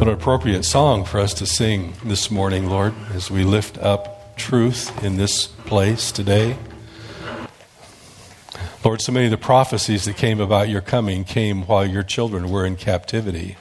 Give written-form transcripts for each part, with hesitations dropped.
What an appropriate song for us to sing this morning, Lord, as we lift up truth in this place today. Lord, so many of the prophecies that came about your coming came while your children were in captivity.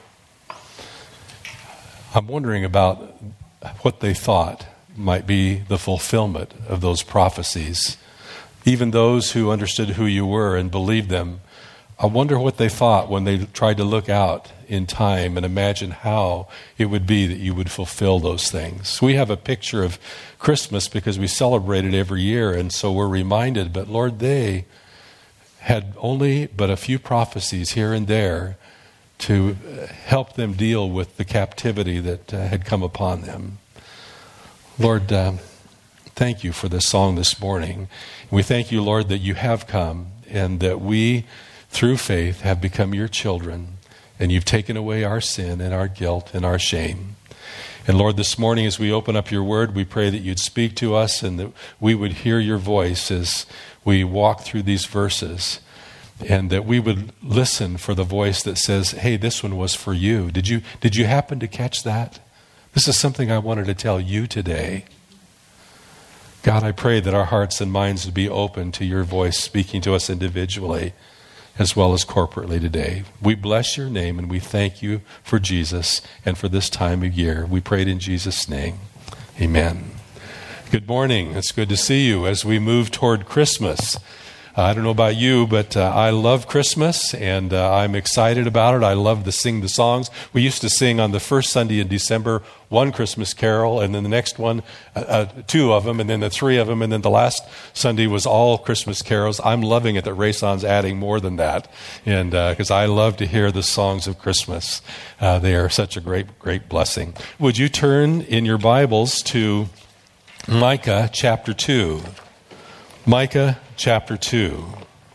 I'm wondering about what they thought might be the fulfillment of those prophecies. Even those who understood who you were and believed them, I wonder what they thought when they tried to look out in time and imagine how it would be that you would fulfill those things. We have a picture of Christmas because we celebrate it every year, and so we're reminded, but Lord, they had only but a few prophecies here and there to help them deal with the captivity that had come upon them. Lord, thank you for this song this morning. We thank you, Lord, that you have come and that we, through faith, have become your children, and you've taken away our sin and our guilt and our shame. And Lord, this morning as we open up your word, we pray that you'd speak to us and that we would hear your voice as we walk through these verses, and that we would listen for the voice that says, hey, this one was for you. Did you happen to catch that? This is something I wanted to tell you today. God, I pray that our hearts and minds would be open to your voice speaking to us individually as well as corporately today. We bless your name and we thank you for Jesus and for this time of year. We prayed in Jesus' name. Amen. Good morning. It's good to see you as we move toward Christmas. I don't know about you, but I love Christmas, and I'm excited about it. I love to sing the songs. We used to sing on the first Sunday in December, one Christmas carol, and then the next one, two of them, and then the three of them, and then the last Sunday was all Christmas carols. I'm loving it that Rayson's adding more than that, and because I love to hear the songs of Christmas. They are such a great, great blessing. Would you turn in your Bibles to Micah chapter 2? Micah chapter 2.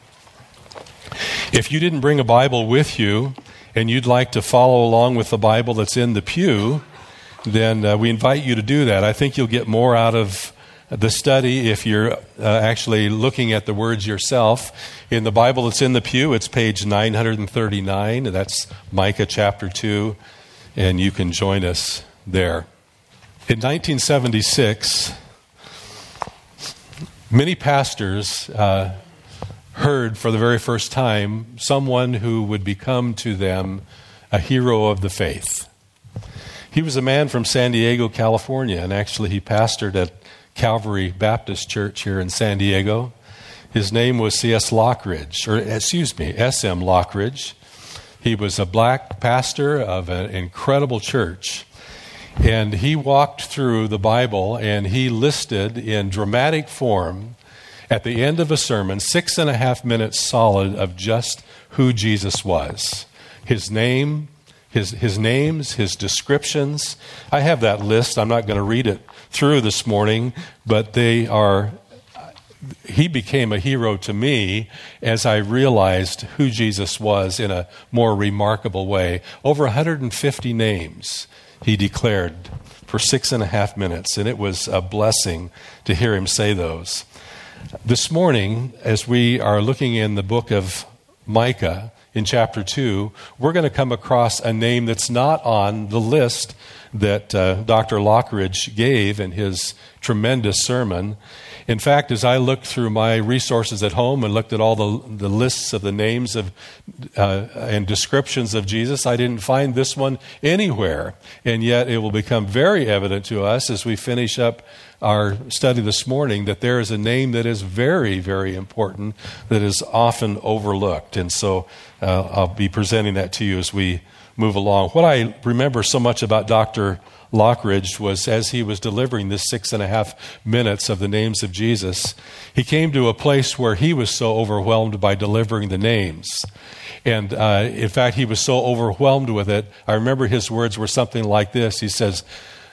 If you didn't bring a Bible with you and you'd like to follow along with the Bible that's in the pew, then we invite you to do that. I think you'll get more out of the study if you're actually looking at the words yourself. In the Bible that's in the pew, it's page 939. That's Micah chapter 2, and you can join us there. In 1976, many pastors heard for the very first time someone who would become to them a hero of the faith. He was a man from San Diego, California, and actually he pastored at Calvary Baptist Church here in San Diego. His name was S.M. Lockridge. He was a black pastor of an incredible church. And he walked through the Bible and he listed in dramatic form at the end of a sermon 6.5 minutes solid of just who Jesus was. His name, his names, his descriptions. I have that list. I'm not going to read it through this morning, but he became a hero to me as I realized who Jesus was in a more remarkable way. Over 150 names he declared for 6.5 minutes, and it was a blessing to hear him say those. This morning, as we are looking in the book of Micah in chapter 2, we're going to come across a name that's not on the list that Dr. Lockridge gave in his tremendous sermon. In fact, as I looked through my resources at home and looked at all the lists of the names of and descriptions of Jesus, I didn't find this one anywhere. And yet it will become very evident to us as we finish up our study this morning that there is a name that is very, very important that is often overlooked. And so I'll be presenting that to you as we move along. What I remember so much about Dr. Lockridge was as he was delivering this 6.5 minutes of the names of Jesus, he came to a place where he was so overwhelmed by delivering the names. And in fact, he was so overwhelmed with it. I remember his words were something like this. He says,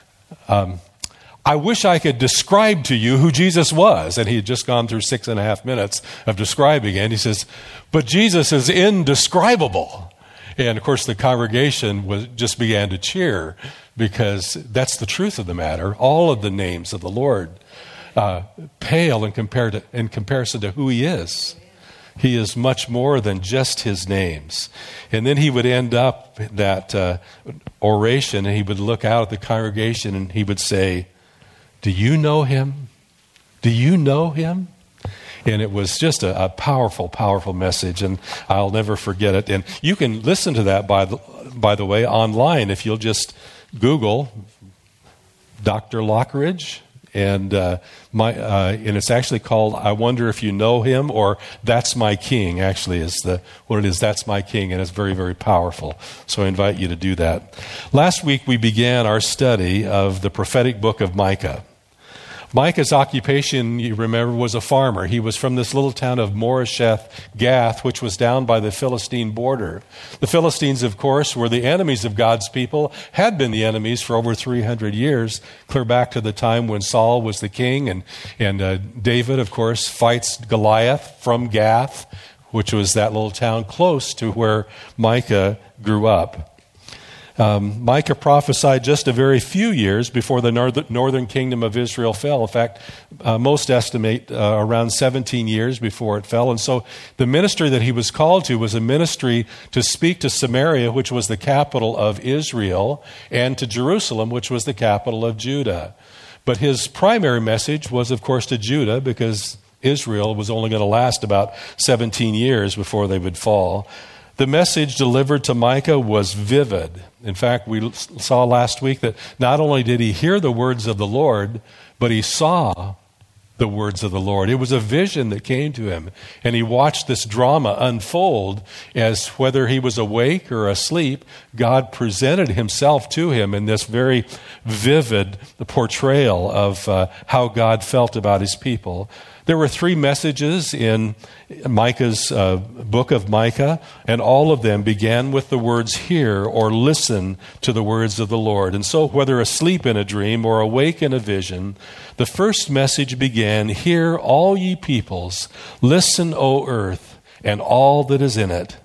I wish I could describe to you who Jesus was. And he had just gone through 6.5 minutes of describing it. And he says, but Jesus is indescribable. And of course, the congregation just began to cheer because that's the truth of the matter. All of the names of the Lord pale in comparison to who he is. He is much more than just his names. And then he would end up that oration, and he would look out at the congregation and he would say, "Do you know him? Do you know him?" And it was just a powerful, powerful message, and I'll never forget it. And you can listen to that, by the way, online if you'll just Google Dr. Lockridge. And it's actually called "I Wonder If You Know Him," or "That's My King," actually is what it is. "That's My King," and it's very, very powerful. So I invite you to do that. Last week we began our study of the prophetic book of Micah. Micah's occupation, you remember, was a farmer. He was from this little town of Moresheth Gath, which was down by the Philistine border. The Philistines, of course, were the enemies of God's people, had been the enemies for over 300 years, clear back to the time when Saul was the king. And David, of course, fights Goliath from Gath, which was that little town close to where Micah grew up. Micah prophesied just a very few years before the northern kingdom of Israel fell. In fact, most estimate around 17 years before it fell. And so the ministry that he was called to was a ministry to speak to Samaria, which was the capital of Israel, and to Jerusalem, which was the capital of Judah. But his primary message was, of course, to Judah, because Israel was only going to last about 17 years before they would fall. The message delivered to Micah was vivid. In fact, we saw last week that not only did he hear the words of the Lord, but he saw the words of the Lord. It was a vision that came to him, and he watched this drama unfold as, whether he was awake or asleep, God presented himself to him in this very vivid portrayal of how God felt about his people. There were 3 messages in Micah's book of Micah, and all of them began with the words "hear" or "listen to the words of the Lord." And so, whether asleep in a dream or awake in a vision, the first message began, "Hear, all ye peoples, listen, O earth, and all that is in it."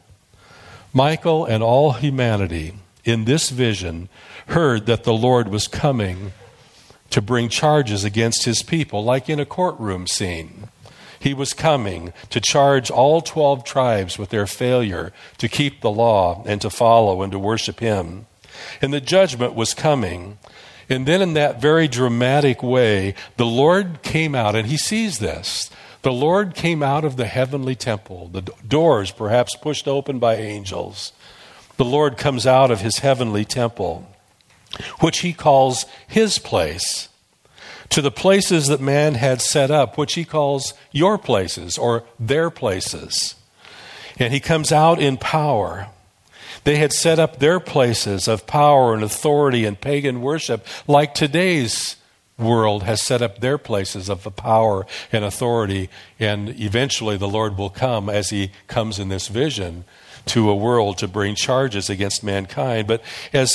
Michael and all humanity in this vision heard that the Lord was coming to bring charges against his people, like in a courtroom scene. He was coming to charge all 12 tribes with their failure to keep the law and to follow and to worship him. And the judgment was coming. And then in that very dramatic way, the Lord came out, and he sees this. The Lord came out of the heavenly temple, the doors perhaps pushed open by angels. The Lord comes out of his heavenly temple, which he calls his place, to the places that man had set up, which he calls your places or their places. And he comes out in power. They had set up their places of power and authority and pagan worship, like today's world has set up their places of power and authority. And eventually the Lord will come, as he comes in this vision, to a world to bring charges against mankind. But as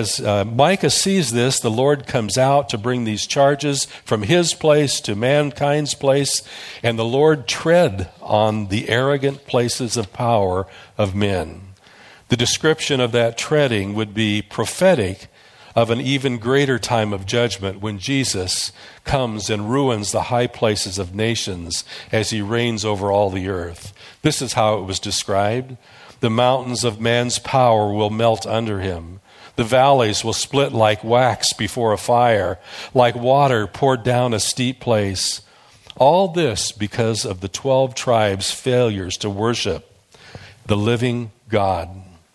Micah sees this, the Lord comes out to bring these charges from his place to mankind's place, and the Lord tread on the arrogant places of power of men. The description of that treading would be prophetic of an even greater time of judgment, when Jesus comes and ruins the high places of nations as he reigns over all the earth. This is how it was described. The mountains of man's power will melt under him. The valleys will split like wax before a fire, like water poured down a steep place. All this because of the 12 tribes' failures to worship the living God.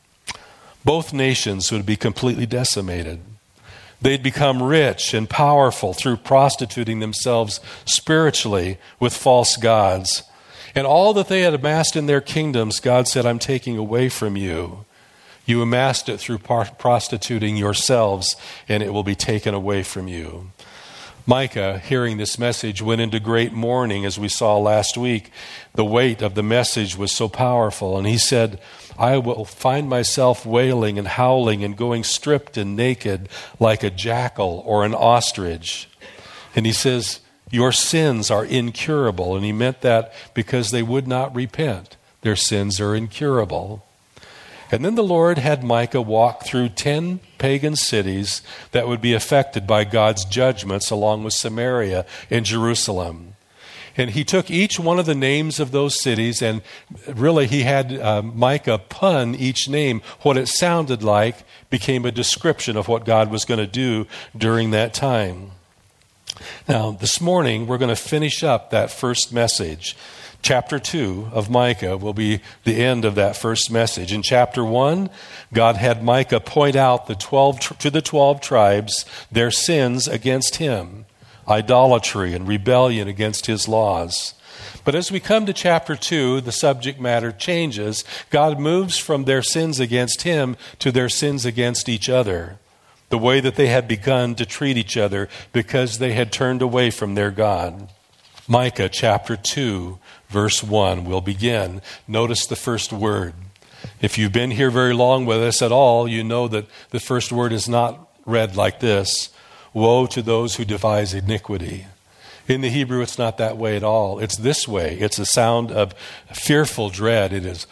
Both nations would be completely decimated. They'd become rich and powerful through prostituting themselves spiritually with false gods. And all that they had amassed in their kingdoms, God said, "I'm taking away from you. You amassed it through prostituting yourselves, and it will be taken away from you." Micah, hearing this message, went into great mourning, as we saw last week. The weight of the message was so powerful. And he said, "I will find myself wailing and howling and going stripped and naked like a jackal or an ostrich." And he says, "Your sins are incurable." And he meant that because they would not repent. Their sins are incurable. And then the Lord had Micah walk through 10 pagan cities that would be affected by God's judgments, along with Samaria and Jerusalem. And he took each one of the names of those cities, and really he had Micah pun each name. What it sounded like became a description of what God was going to do during that time. Now, this morning, we're going to finish up that first message. Chapter 2 of Micah will be the end of that first message. In chapter 1, God had Micah point out to the 12 tribes their sins against him, idolatry and rebellion against his laws. But as we come to chapter 2, the subject matter changes. God moves from their sins against him to their sins against each other, the way that they had begun to treat each other because they had turned away from their God. Micah chapter 2, verse 1 will begin. Notice the first word. If you've been here very long with us at all, you know that the first word is not read like this: woe to those who devise iniquity. In the Hebrew, it's not that way at all. It's this way. It's a sound of fearful dread. It is,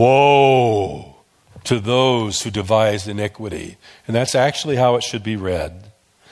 woe to those who devise iniquity. And that's actually how it should be read.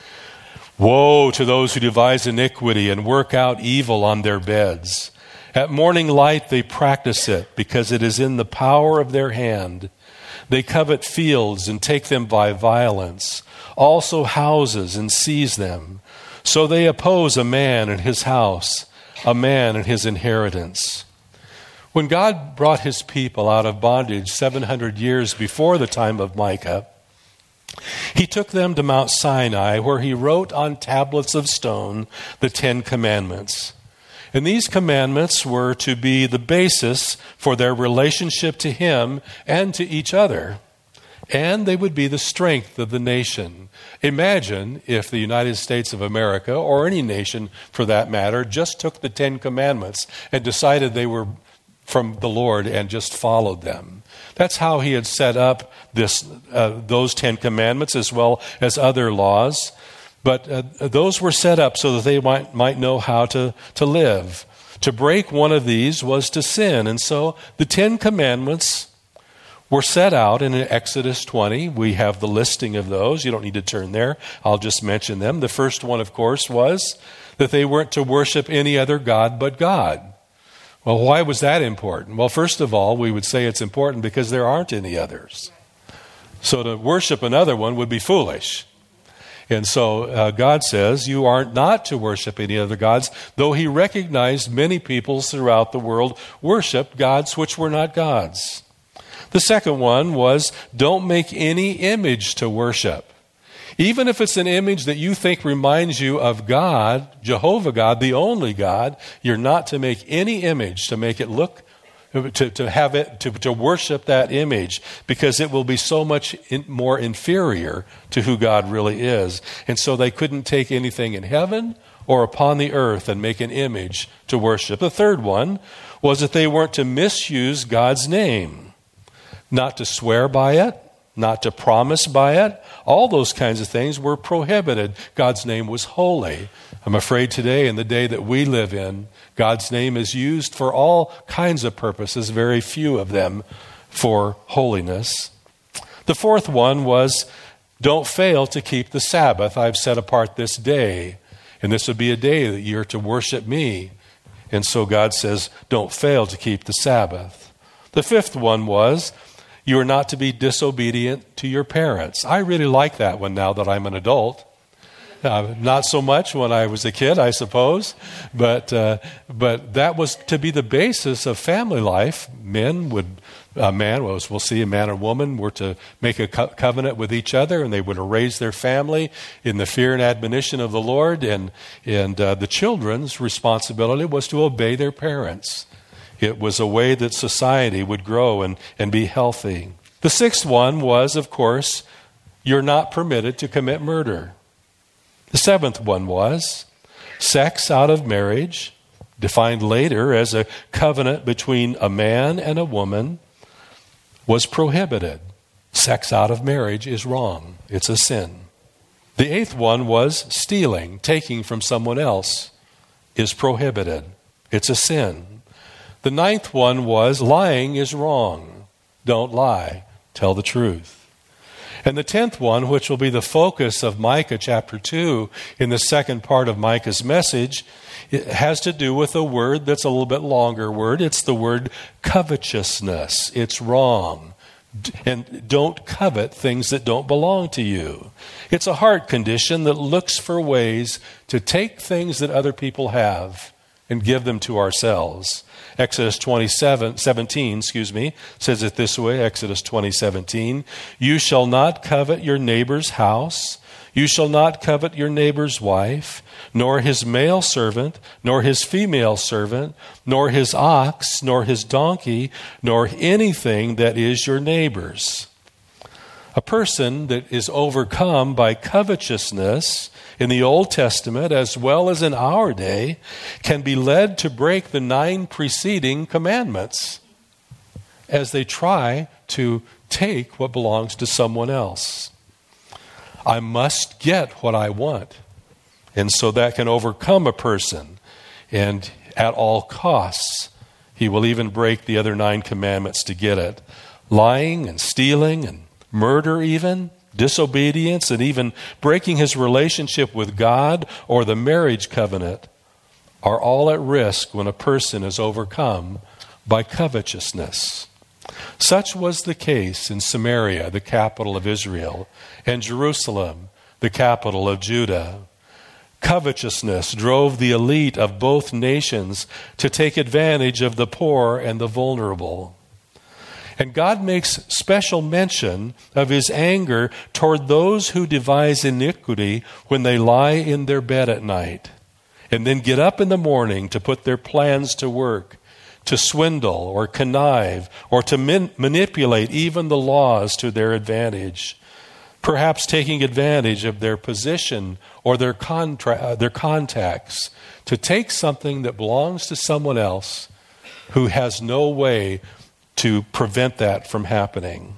Woe to those who devise iniquity and work out evil on their beds. At morning light they practice it, because it is in the power of their hand. They covet fields and take them by violence, also houses and seize them. So they oppose a man and his house, a man and his inheritance. When God brought his people out of bondage 700 years before the time of Micah, he took them to Mount Sinai, where he wrote on tablets of stone the 10 Commandments. And these commandments were to be the basis for their relationship to him and to each other. And they would be the strength of the nation. Imagine if the United States of America, or any nation for that matter, just took the 10 Commandments and decided they were from the Lord and just followed them. That's how he had set up those 10 Commandments as well as other laws. But those were set up so that they might know how to live. To break one of these was to sin. And so the 10 Commandments were set out in Exodus 20. We have the listing of those. You don't need to turn there. I'll just mention them. The first one, of course, was that they weren't to worship any other god but God. Well, why was that important? Well, first of all, we would say it's important because there aren't any others. So to worship another one would be foolish. And so God says you are not to worship any other gods, though he recognized many peoples throughout the world worshiped gods which were not gods. The second one was, don't make any image to worship. Even if it's an image that you think reminds you of God, Jehovah God, the only God, you're not to make any image to make it look, to worship that image, because it will be so much more inferior to who God really is. And so they couldn't take anything in heaven or upon the earth and make an image to worship. The third one was that they weren't to misuse God's name. Not to swear by it, not to promise by it. All those kinds of things were prohibited. God's name was holy. I'm afraid today, in the day that we live in, God's name is used for all kinds of purposes, very few of them for holiness. The fourth one was, don't fail to keep the Sabbath. I've set apart this day, and this would be a day that you're to worship me. And so God says, don't fail to keep the Sabbath. The fifth one was, you are not to be disobedient to your parents. I really like that one now that I'm an adult. Not so much when I was a kid, I suppose. But that was to be the basis of family life. A man or woman were to make a covenant with each other, and they were to raise their family in the fear and admonition of the Lord. And the children's responsibility was to obey their parents. It was a way that society would grow and be healthy. The sixth one was, of course, you're not permitted to commit murder. The seventh one was sex out of marriage, defined later as a covenant between a man and a woman, was prohibited. Sex out of marriage is wrong. It's a sin. The eighth one was stealing, taking from someone else, is prohibited. It's a sin. The ninth one was lying is wrong. Don't lie. Tell the truth. And the 10th one, which will be the focus of Micah chapter 2 in the second part of Micah's message, it has to do with a word that's a little bit longer word. It's the word covetousness. It's wrong. And don't covet things that don't belong to you. It's a heart condition that looks for ways to take things that other people have and give them to ourselves. Exodus 17 says it this way, Exodus 20:17, "You shall not covet your neighbor's house. You shall not covet your neighbor's wife, nor his male servant, nor his female servant, nor his ox, nor his donkey, nor anything that is your neighbor's." A person that is overcome by covetousness in the Old Testament as well as in our day can be led to break the 9 preceding commandments as they try to take what belongs to someone else. I must get what I want. And so that can overcome a person. And at all costs, he will even break the other 9 commandments to get it. Lying and stealing and murder even, disobedience, and even breaking his relationship with God or the marriage covenant are all at risk when a person is overcome by covetousness. Such was the case in Samaria, the capital of Israel, and Jerusalem, the capital of Judah. Covetousness drove the elite of both nations to take advantage of the poor and the vulnerable. And God makes special mention of his anger toward those who devise iniquity when they lie in their bed at night and then get up in the morning to put their plans to work, to swindle or connive or to manipulate even the laws to their advantage, perhaps taking advantage of their position or their contacts to take something that belongs to someone else who has no way to prevent that from happening.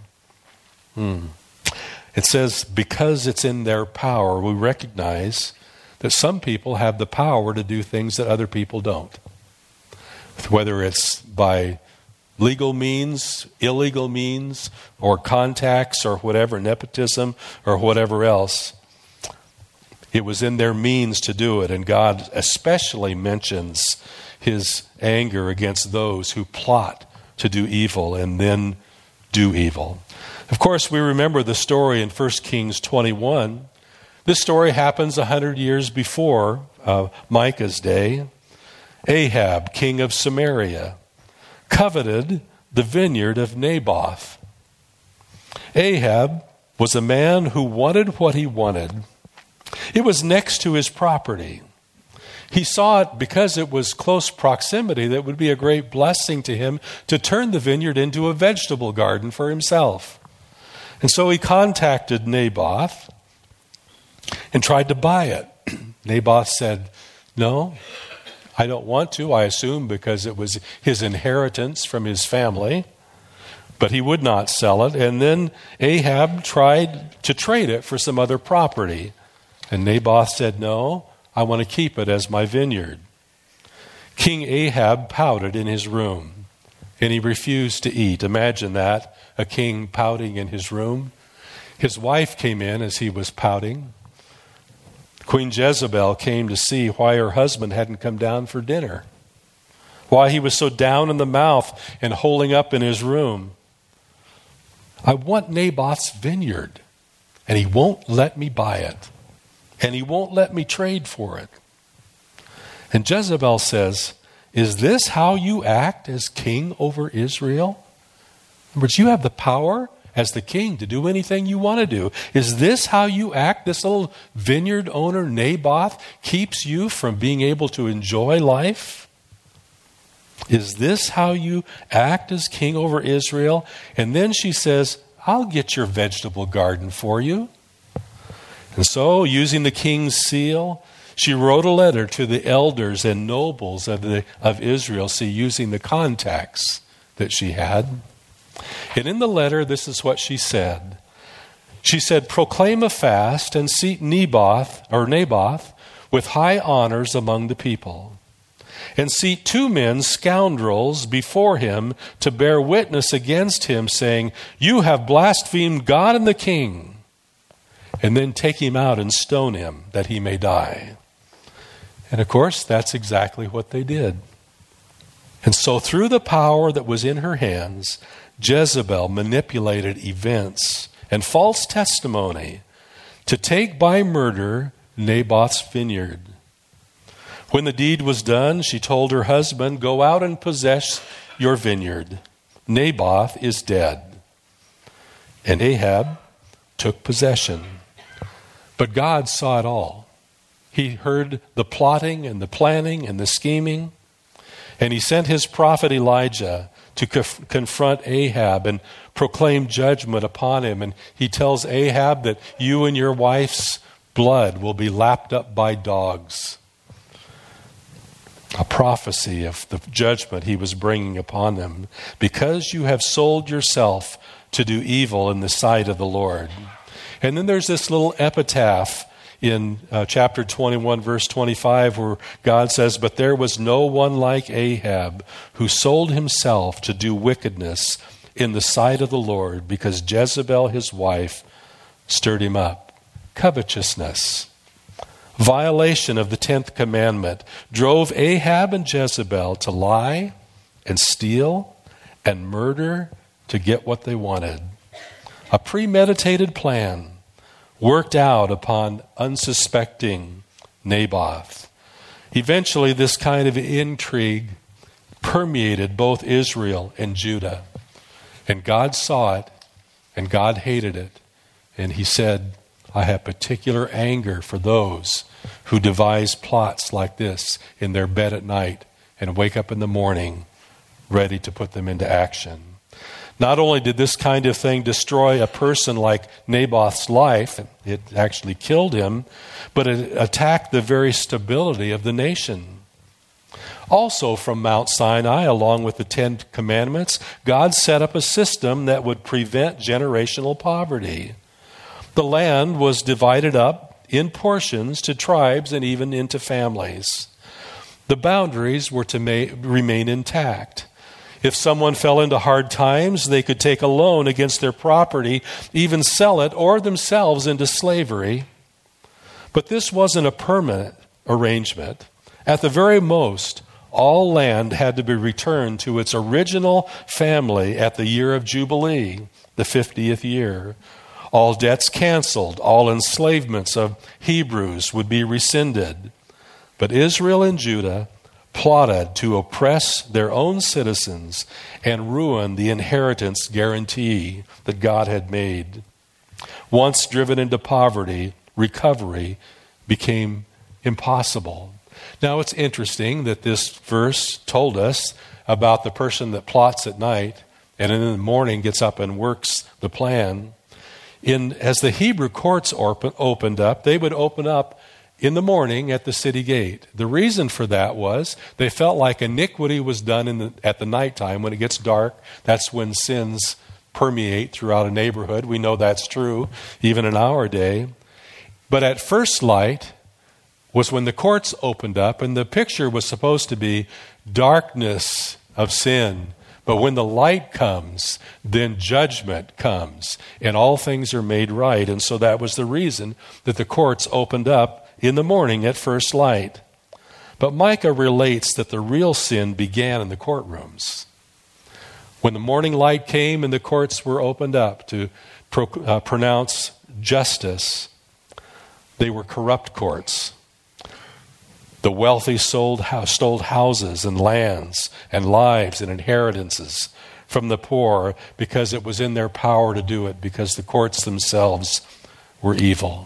It says, because it's in their power, we recognize that some people have the power to do things that other people don't. Whether it's by legal means, illegal means, or contacts or whatever, nepotism or whatever else. It was in their means to do it, and God especially mentions his anger against those who plot to do evil and then do evil. Of course, we remember the story in 1 Kings 21. This story happens 100 years before Micah's day. Ahab, king of Samaria, coveted the vineyard of Naboth. Ahab was a man who wanted what he wanted. It was next to his property. He saw it because it was close proximity that it would be a great blessing to him to turn the vineyard into a vegetable garden for himself. And so he contacted Naboth and tried to buy it. Naboth said, "No, I don't want to," I assume because it was his inheritance from his family. But he would not sell it. And then Ahab tried to trade it for some other property. And Naboth said, "No, I want to keep it as my vineyard." King Ahab pouted in his room, and he refused to eat. Imagine that, a king pouting in his room. His wife came in as he was pouting. Queen Jezebel came to see why her husband hadn't come down for dinner, why he was so down in the mouth and holding up in his room. "I want Naboth's vineyard, and he won't let me buy it. And he won't let me trade for it." And Jezebel says, "Is this how you act as king over Israel?" In other words, you have the power as the king to do anything you want to do. Is this how you act? This little vineyard owner, Naboth, keeps you from being able to enjoy life? Is this how you act as king over Israel? And then she says, "I'll get your vegetable garden for you." And so, using the king's seal, she wrote a letter to the elders and nobles of Israel, using the contacts that she had. And in the letter, this is what she said. She said, "Proclaim a fast and seat Naboth with high honors among the people. and seat 2 men, scoundrels, before him to bear witness against him, saying, you have blasphemed God and the king. And then take him out and stone him, that he may die. And of course, that's exactly what they did. And so through the power that was in her hands, Jezebel manipulated events and false testimony to take by murder Naboth's vineyard. When the deed was done, she told her husband, go out and possess your vineyard. Naboth is dead. And Ahab took possession. But God saw it all. He heard the plotting and the planning and the scheming. And he sent his prophet Elijah to confront Ahab and proclaim judgment upon him. And he tells Ahab that you and your wife's blood will be lapped up by dogs. A prophecy of the judgment he was bringing upon them. Because you have sold yourself to do evil in the sight of the Lord. And then there's this little epitaph in chapter 21, verse 25, where God says, but there was no one like Ahab who sold himself to do wickedness in the sight of the Lord, because Jezebel, his wife, stirred him up. Covetousness, violation of the 10th commandment, drove Ahab and Jezebel to lie and steal and murder to get what they wanted. A premeditated plan worked out upon unsuspecting Naboth. Eventually, this kind of intrigue permeated both Israel and Judah. And God saw it, and God hated it. And he said, I have particular anger for those who devise plots like this in their bed at night and wake up in the morning ready to put them into action. Not only did this kind of thing destroy a person like Naboth's life, it actually killed him, but it attacked the very stability of the nation. Also from Mount Sinai, along with the 10 Commandments, God set up a system that would prevent generational poverty. The land was divided up in portions to tribes and even into families. The boundaries were to remain intact. If someone fell into hard times, they could take a loan against their property, even sell it or themselves into slavery. But this wasn't a permanent arrangement. At the very most, all land had to be returned to its original family at the year of Jubilee, the 50th year. All debts canceled, all enslavements of Hebrews would be rescinded. But Israel and Judah plotted to oppress their own citizens and ruin the inheritance guarantee that God had made. Once driven into poverty, recovery became impossible. Now it's interesting that this verse told us about the person that plots at night and in the morning gets up and works the plan. As the Hebrew courts opened up, they would open up in the morning at the city gate. The reason for that was they felt like iniquity was done at the nighttime. When it gets dark, that's when sins permeate throughout a neighborhood. We know that's true even in our day. But at first light was when the courts opened up, and the picture was supposed to be darkness of sin. But when the light comes, then judgment comes, and all things are made right. And so that was the reason that the courts opened up in the morning at first light. But Micah relates that the real sin began in the courtrooms. When the morning light came and the courts were opened up to pronounce justice, they were corrupt courts. The wealthy stole houses and lands and lives and inheritances from the poor because it was in their power to do it, because the courts themselves were evil.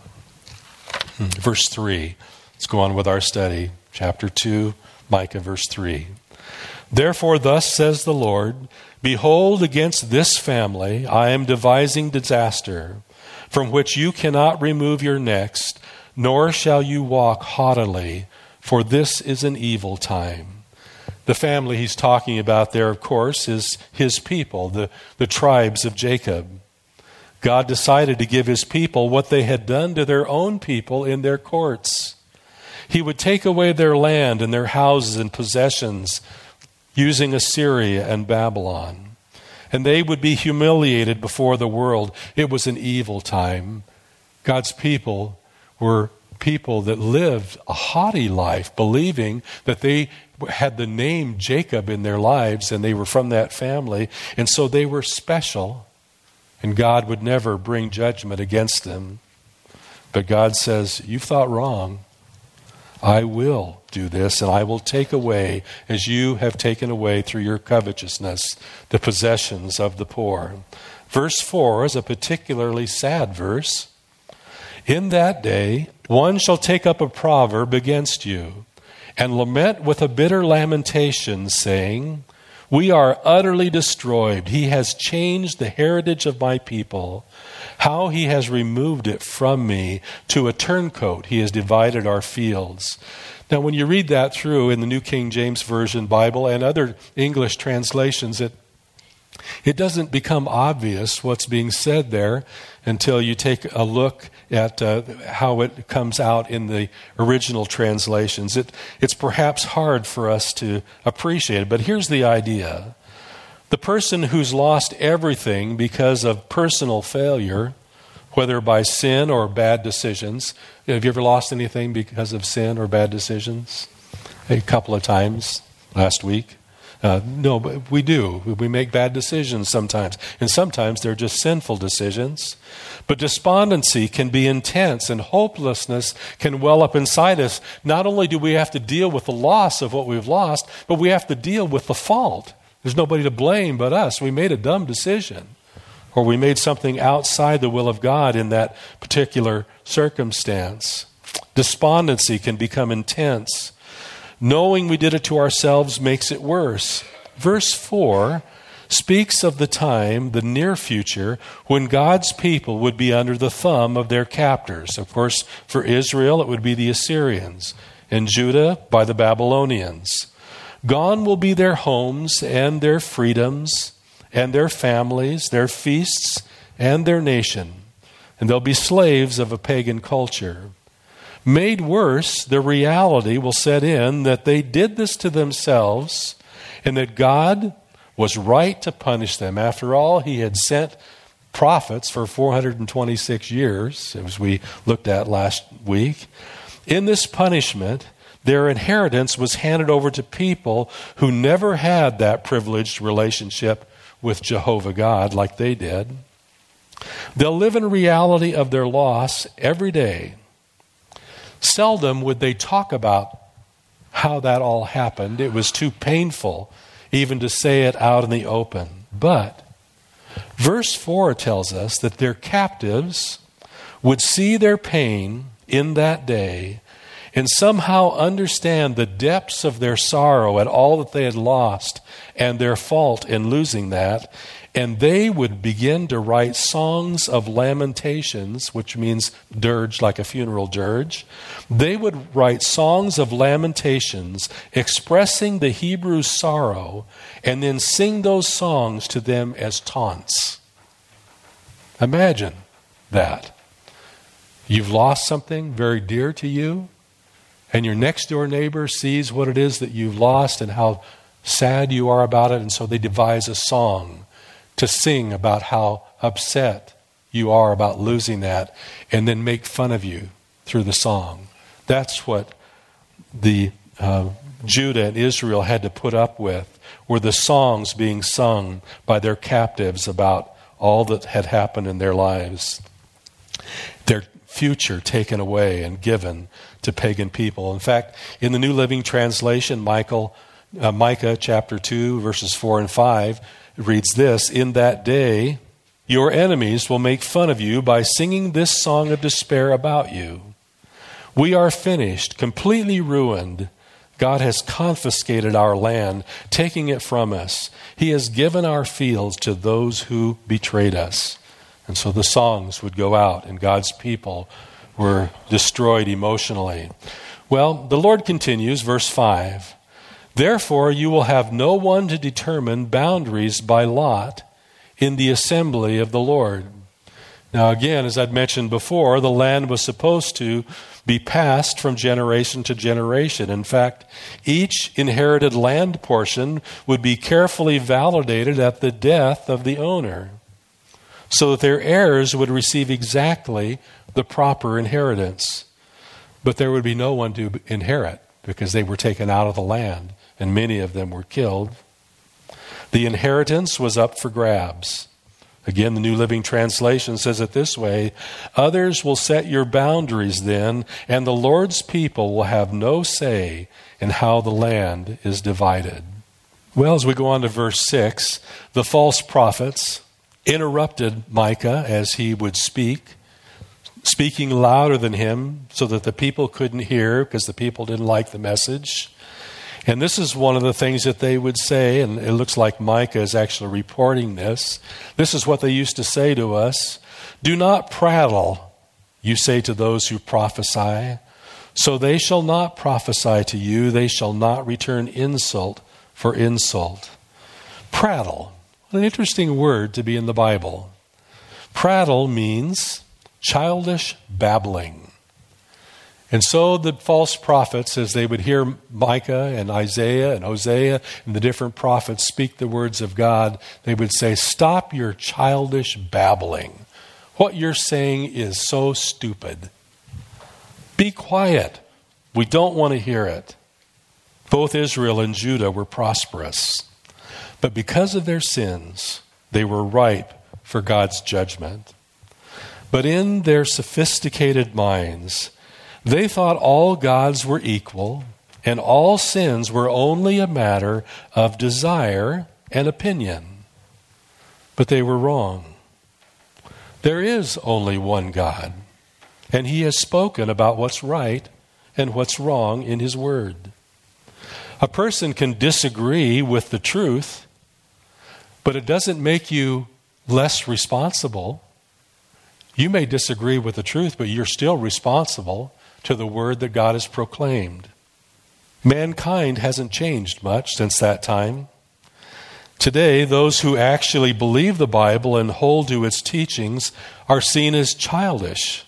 Verse 3. Let's go on with our study. Chapter 2, Micah, verse 3. Therefore, thus says the Lord, behold, against this family I am devising disaster, from which you cannot remove your necks, nor shall you walk haughtily, for this is an evil time. The family he's talking about there, of course, is his people, the tribes of Jacob. God decided to give his people what they had done to their own people in their courts. He would take away their land and their houses and possessions using Assyria and Babylon. And they would be humiliated before the world. It was an evil time. God's people were people that lived a haughty life, believing that they had the name Jacob in their lives and they were from that family. And so they were special. And God would never bring judgment against them. But God says, you've thought wrong. I will do this, and I will take away, as you have taken away through your covetousness, the possessions of the poor. Verse 4 is a particularly sad verse. In that day, one shall take up a proverb against you, and lament with a bitter lamentation, saying, we are utterly destroyed. He has changed the heritage of my people. How he has removed it from me. To a turncoat he has divided our fields. Now when you read that through in the New King James Version Bible and other English translations, it doesn't become obvious what's being said there until you take a look at how it comes out in the original translations. It's perhaps hard for us to appreciate it, but here's the idea. The person who's lost everything because of personal failure, whether by sin or bad decisions. Have you ever lost anything because of sin or bad decisions? A couple of times last week. No, but we do. We make bad decisions sometimes. And sometimes they're just sinful decisions. But despondency can be intense and hopelessness can well up inside us. Not only do we have to deal with the loss of what we've lost, but we have to deal with the fault. There's nobody to blame but us. We made a dumb decision. Or we made something outside the will of God in that particular circumstance. Despondency can become intense. Knowing we did it to ourselves makes it worse. Verse 4 speaks of the time, the near future, when God's people would be under the thumb of their captors. Of course, for Israel, it would be the Assyrians. And Judah, by the Babylonians. Gone will be their homes and their freedoms and their families, their feasts and their nation. And they'll be slaves of a pagan culture. Made worse, the reality will set in that they did this to themselves and that God was right to punish them. After all, he had sent prophets for 426 years, as we looked at last week. In this punishment, their inheritance was handed over to people who never had that privileged relationship with Jehovah God like they did. They'll live in reality of their loss every day. Seldom would they talk about how that all happened. It was too painful even to say it out in the open. But verse 4 tells us that their captives would see their pain in that day and somehow understand the depths of their sorrow at all that they had lost and their fault in losing that. And they would begin to write songs of lamentations, which means dirge, like a funeral dirge. They would write songs of lamentations expressing the Hebrews' sorrow and then sing those songs to them as taunts. Imagine that. You've lost something very dear to you, and your next door neighbor sees what it is that you've lost and how sad you are about it, and so they devise a song to sing about how upset you are about losing that and then make fun of you through the song. That's what the Judah and Israel had to put up with, were the songs being sung by their captives about all that had happened in their lives. Their future taken away and given to pagan people. In fact, in the New Living Translation, Micah chapter 2, verses 4 and 5, it reads this: in that day, your enemies will make fun of you by singing this song of despair about you. We are finished, completely ruined. God has confiscated our land, taking it from us. He has given our fields to those who betrayed us. And so the songs would go out, and God's people were destroyed emotionally. Well, the Lord continues, verse 5. Therefore, you will have no one to determine boundaries by lot in the assembly of the Lord. Now again, as I'd mentioned before, the land was supposed to be passed from generation to generation. In fact, each inherited land portion would be carefully validated at the death of the owner, so that their heirs would receive exactly the proper inheritance. But there would be no one to inherit because they were taken out of the land, and many of them were killed. The inheritance was up for grabs. Again, the New Living Translation says it this way: others will set your boundaries then, and the Lord's people will have no say in how the land is divided. Well, as we go on to verse 6, the false prophets interrupted Micah as he would speak, speaking louder than him so that the people couldn't hear because the people didn't like the message. And this is one of the things that they would say, and it looks like Micah is actually reporting this. This is what they used to say to us: do not prattle, you say to those who prophesy. So they shall not prophesy to you, they shall not return insult for insult. Prattle, what an interesting word to be in the Bible. Prattle means childish babbling. And so the false prophets, as they would hear Micah and Isaiah and Hosea and the different prophets speak the words of God, they would say, stop your childish babbling. What you're saying is so stupid. Be quiet. We don't want to hear it. Both Israel and Judah were prosperous, but because of their sins, they were ripe for God's judgment. But in their sophisticated minds, they thought all gods were equal and all sins were only a matter of desire and opinion. But they were wrong. There is only one God, and He has spoken about what's right and what's wrong in His Word. A person can disagree with the truth, but it doesn't make you less responsible. You may disagree with the truth, but you're still responsible to the word that God has proclaimed. Mankind hasn't changed much since that time. Today, those who actually believe the Bible and hold to its teachings are seen as childish,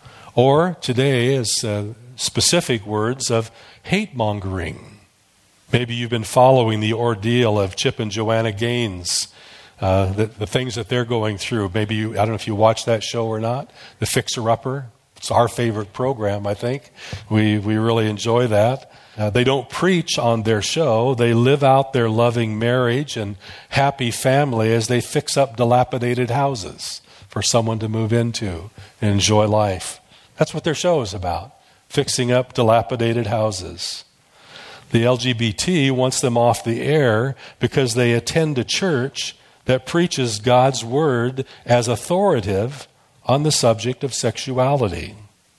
or today as specific words of hate-mongering. Maybe you've been following the ordeal of Chip and Joanna Gaines, the things that they're going through. Maybe I don't know if you watch that show or not, The Fixer Upper. It's our favorite program, I think. We really enjoy that. They don't preach on their show. They live out their loving marriage and happy family as they fix up dilapidated houses for someone to move into and enjoy life. That's what their show is about, fixing up dilapidated houses. The LGBT wants them off the air because they attend a church that preaches God's word as authoritative on the subject of sexuality.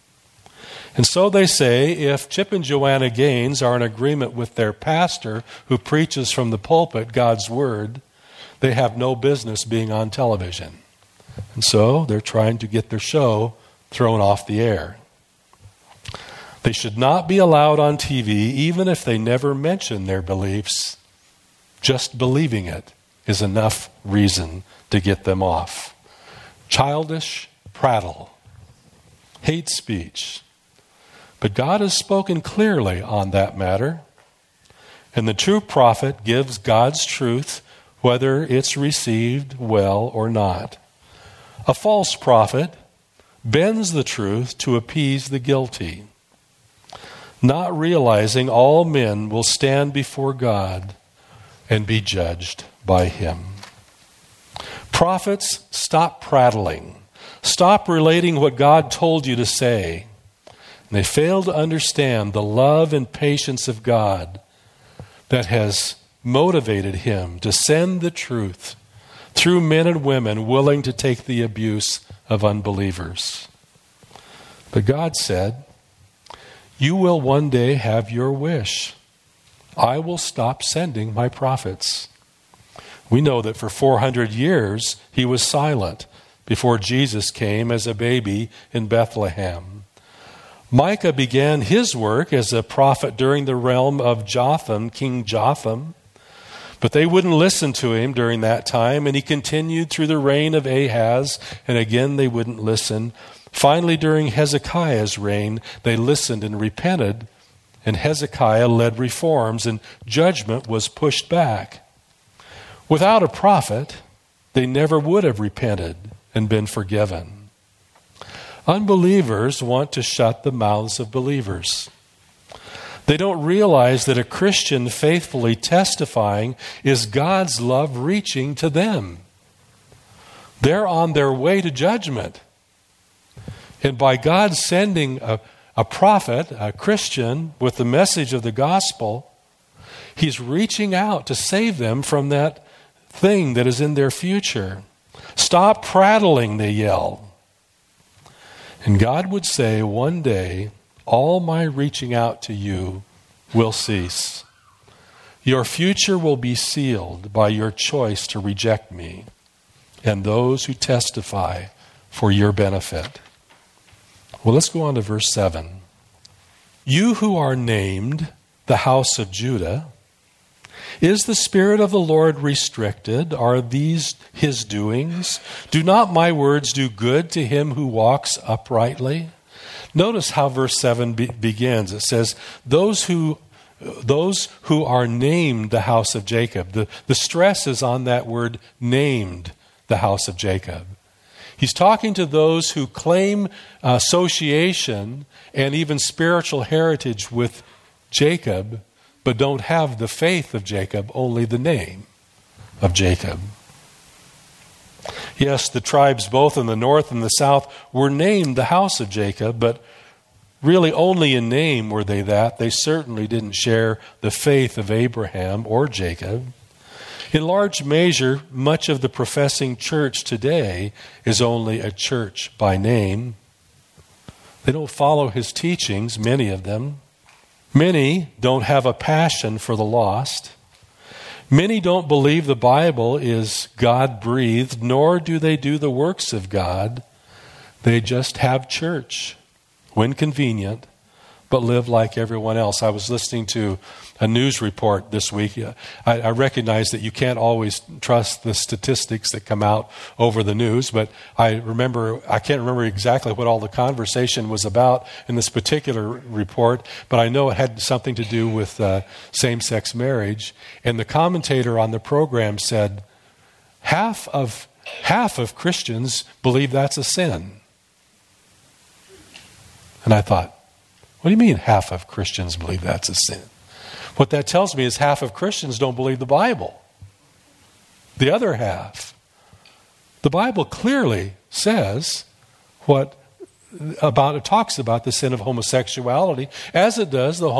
And so they say if Chip and Joanna Gaines are in agreement with their pastor who preaches from the pulpit God's word, they have no business being on television. And so they're trying to get their show thrown off the air. They should not be allowed on TV even if they never mention their beliefs. Just believing it is enough reason to get them off. Childish prattle, hate speech. But God has spoken clearly on that matter, and the true prophet gives God's truth whether it's received well or not. A false prophet bends the truth to appease the guilty, not realizing all men will stand before God and be judged by Him. Prophets, stop prattling. Stop relating what God told you to say. And they fail to understand the love and patience of God that has motivated Him to send the truth through men and women willing to take the abuse of unbelievers. But God said, "You will one day have your wish. I will stop sending my prophets." We know that for 400 years He was silent before Jesus came as a baby in Bethlehem. Micah began his work as a prophet during the realm of Jotham, King Jotham. But they wouldn't listen to him during that time, and he continued through the reign of Ahaz, and again they wouldn't listen. Finally, during Hezekiah's reign, they listened and repented, and Hezekiah led reforms, and judgment was pushed back. Without a prophet, they never would have repented and been forgiven. Unbelievers want to shut the mouths of believers. They don't realize that a Christian faithfully testifying is God's love reaching to them. They're on their way to judgment. And by God sending a prophet, a Christian, with the message of the gospel, he's reaching out to save them from that thing that is in their future. Stop prattling, they yell. And God would say, one day, all my reaching out to you will cease. Your future will be sealed by your choice to reject me and those who testify for your benefit. Well, let's go on to verse 7. You who are named the house of Judah, is the Spirit of the Lord restricted? Are these his doings? Do not my words do good to him who walks uprightly? Notice how verse 7 begins. It says, those who are named the house of Jacob. The stress is on that word, named the house of Jacob. He's talking to those who claim association and even spiritual heritage with Jacob, but don't have the faith of Jacob, only the name of Jacob. Yes, the tribes both in the north and the south were named the house of Jacob, but really only in name were they that. They certainly didn't share the faith of Abraham or Jacob. In large measure, much of the professing church today is only a church by name. They don't follow his teachings, many of them. Many don't have a passion for the lost. Many don't believe the Bible is God-breathed, nor do they do the works of God. They just have church when convenient, but live like everyone else. I was listening to a news report this week. I recognize that you can't always trust the statistics that come out over the news, but I can't remember exactly what all the conversation was about in this particular report, but I know it had something to do with same-sex marriage. And the commentator on the program said, half of Christians believe that's a sin. And I thought, what do you mean half of Christians believe that's a sin? What that tells me is half of Christians don't believe the Bible. The other half. The Bible clearly says it talks about the sin of homosexuality, as it does the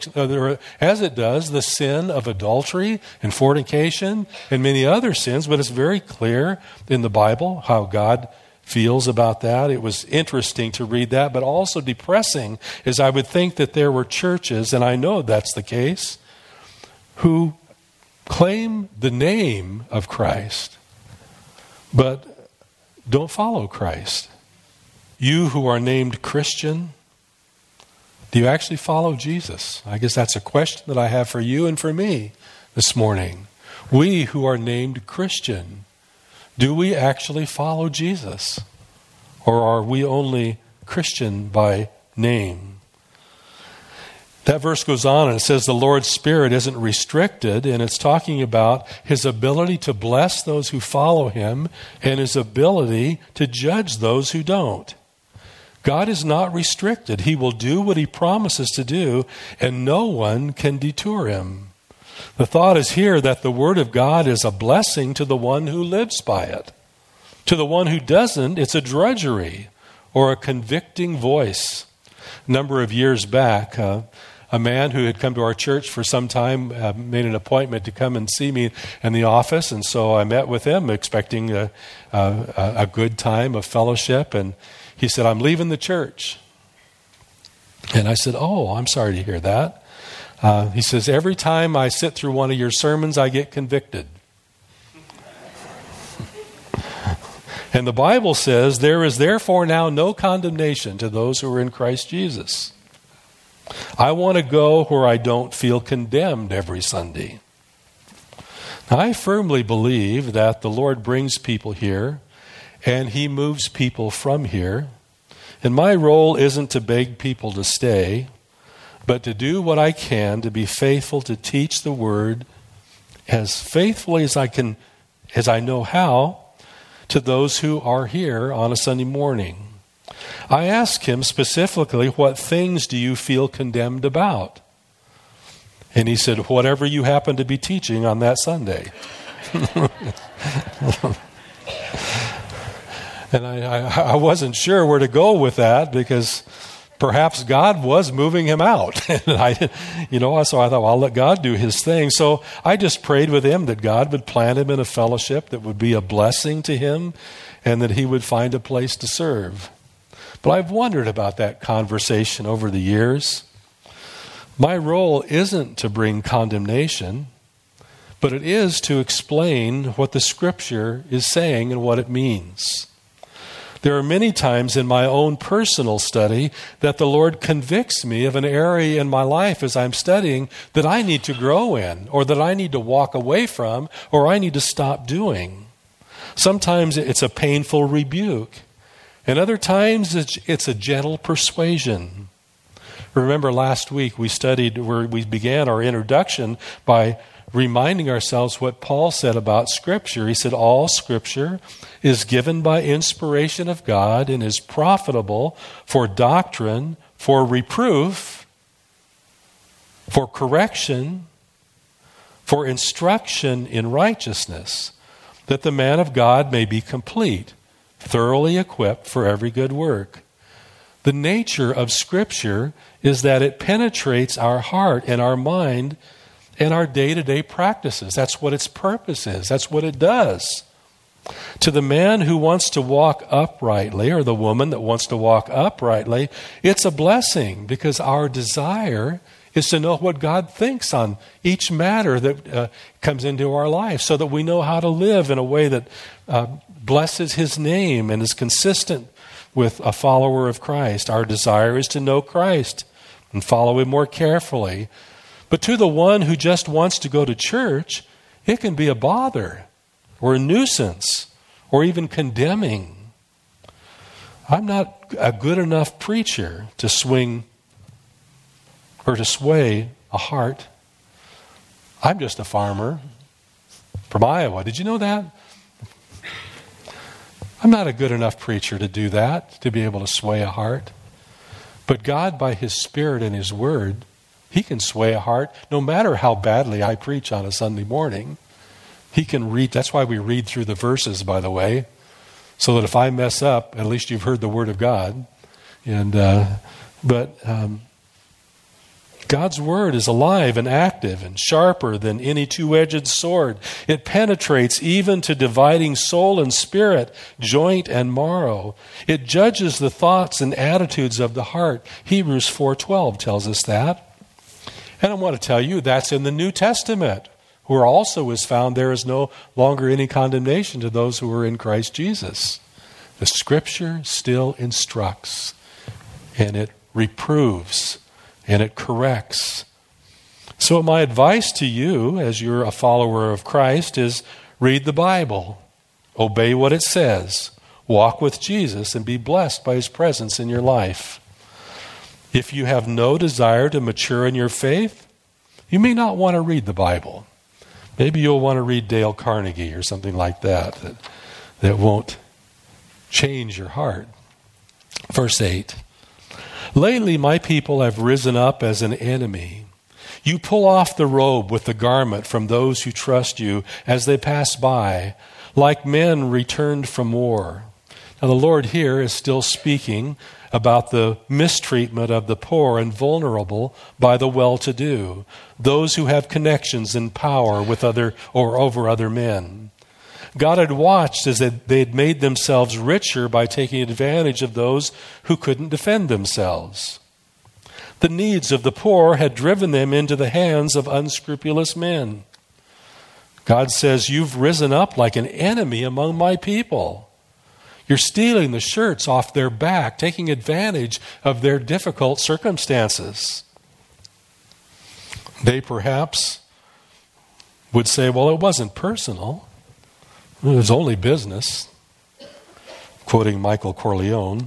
sin of adultery and fornication and many other sins, but it's very clear in the Bible how God feels about that. It was interesting to read that, but also depressing, as I would think that there were churches, and I know that's the case, who claim the name of Christ, but don't follow Christ. You who are named Christian, do you actually follow Jesus? I guess that's a question that I have for you and for me this morning. We who are named Christian, do we actually follow Jesus? Or are we only Christian by name? That verse goes on and it says the Lord's Spirit isn't restricted, and it's talking about his ability to bless those who follow him and his ability to judge those who don't. God is not restricted. He will do what he promises to do, and no one can detour him. The thought is here that the Word of God is a blessing to the one who lives by it. To the one who doesn't, it's a drudgery or a convicting voice. A number of years back, a man who had come to our church for some time made an appointment to come and see me in the office, and so I met with him expecting a good time of fellowship, and he said, "I'm leaving the church." And I said, "Oh, I'm sorry to hear that." He says, "Every time I sit through one of your sermons, I get convicted." And the Bible says, "There is therefore now no condemnation to those who are in Christ Jesus." I want to go where I don't feel condemned every Sunday. Now, I firmly believe that the Lord brings people here and He moves people from here. And my role isn't to beg people to stay, but to do what I can to be faithful to teach the Word as faithfully as I can, as I know how, to those who are here on a Sunday morning. I asked him specifically, what things do you feel condemned about? And he said, whatever you happen to be teaching on that Sunday. And I wasn't sure where to go with that, because perhaps God was moving him out. And so I thought, well, I'll let God do His thing. So I just prayed with him that God would plant him in a fellowship that would be a blessing to him, and that he would find a place to serve. But I've wondered about that conversation over the years. My role isn't to bring condemnation, but it is to explain what the Scripture is saying and what it means. There are many times in my own personal study that the Lord convicts me of an area in my life as I'm studying that I need to grow in, or that I need to walk away from, or I need to stop doing. Sometimes it's a painful rebuke, and other times it's a gentle persuasion. Remember last week we studied where we began our introduction by reminding ourselves what Paul said about Scripture. He said, all Scripture is given by inspiration of God and is profitable for doctrine, for reproof, for correction, for instruction in righteousness, that the man of God may be complete, thoroughly equipped for every good work. The nature of Scripture is that it penetrates our heart and our mind and our day-to-day practices. That's what its purpose is. That's what it does. To the man who wants to walk uprightly, or the woman that wants to walk uprightly, it's a blessing, because our desire is to know what God thinks on each matter that comes into our life, so that we know how to live in a way that blesses His name and is consistent with a follower of Christ. Our desire is to know Christ and follow Him more carefully. But to the one who just wants to go to church, it can be a bother or a nuisance or even condemning. I'm not a good enough preacher to swing or to sway a heart. I'm just a farmer from Iowa. Did you know that? I'm not a good enough preacher to do that, to be able to sway a heart. But God, by His Spirit and His Word, He can sway a heart no matter how badly I preach on a Sunday morning. He can read. That's why we read through the verses, by the way, so that if I mess up, at least you've heard the Word of God. But God's Word is alive and active and sharper than any two-edged sword. It penetrates even to dividing soul and spirit, joint and marrow. It judges the thoughts and attitudes of the heart. Hebrews 4:12 tells us that. And I want to tell you, that's in the New Testament, where also is found there is no longer any condemnation to those who are in Christ Jesus. The Scripture still instructs, and it reproves, and it corrects. So my advice to you, as you're a follower of Christ, is read the Bible, obey what it says, walk with Jesus, and be blessed by His presence in your life. If you have no desire to mature in your faith, you may not want to read the Bible. Maybe you'll want to read Dale Carnegie or something like that won't change your heart. Verse 8. Lately my people have risen up as an enemy. You pull off the robe with the garment from those who trust you as they pass by, like men returned from war. Now the Lord here is still speaking about the mistreatment of the poor and vulnerable by the well-to-do, those who have connections and power with other or over other men. God had watched as they had made themselves richer by taking advantage of those who couldn't defend themselves. The needs of the poor had driven them into the hands of unscrupulous men. God says, you've risen up like an enemy among my people. You're stealing the shirts off their back, taking advantage of their difficult circumstances. They perhaps would say, well, it wasn't personal. It was only business. Quoting Michael Corleone.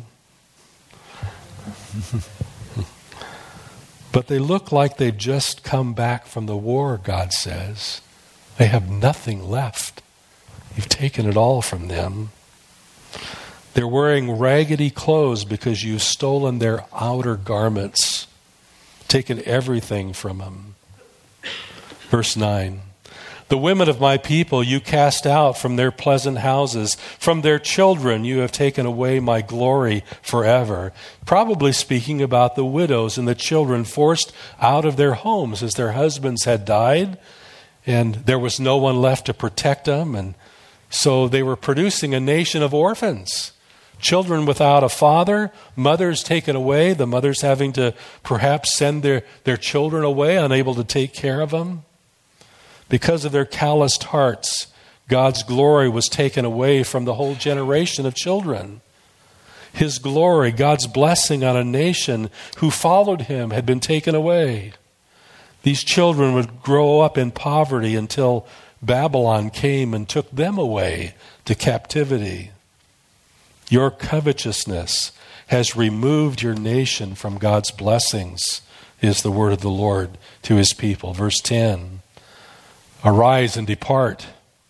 But they look like they've just come back from the war, God says. They have nothing left. You've taken it all from them. They're wearing raggedy clothes because you've stolen their outer garments, taken everything from them. Verse 9. The women of my people you cast out from their pleasant houses. From their children you have taken away my glory forever. Probably speaking about the widows and the children forced out of their homes as their husbands had died, and there was no one left to protect them. And so they were producing a nation of orphans. Children without a father, mothers taken away, the mothers having to perhaps send their children away, unable to take care of them. Because of their calloused hearts, God's glory was taken away from the whole generation of children. His glory, God's blessing on a nation who followed him, had been taken away. These children would grow up in poverty until Babylon came and took them away to captivity. Your covetousness has removed your nation from God's blessings, is the word of the Lord to his people. Verse 10. Arise and depart,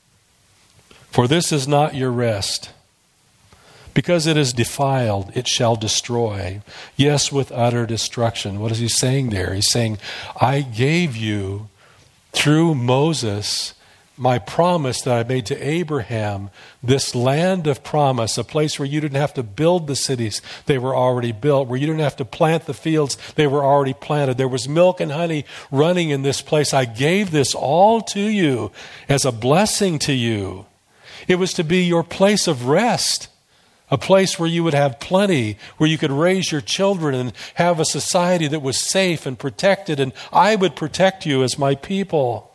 for this is not your rest. Because it is defiled, it shall destroy. Yes, with utter destruction. What is he saying there? He's saying, I gave you, through Moses, my promise that I made to Abraham, this land of promise, a place where you didn't have to build the cities, they were already built, where you didn't have to plant the fields, they were already planted. There was milk and honey running in this place. I gave this all to you as a blessing to you. It was to be your place of rest, a place where you would have plenty, where you could raise your children and have a society that was safe and protected, and I would protect you as my people.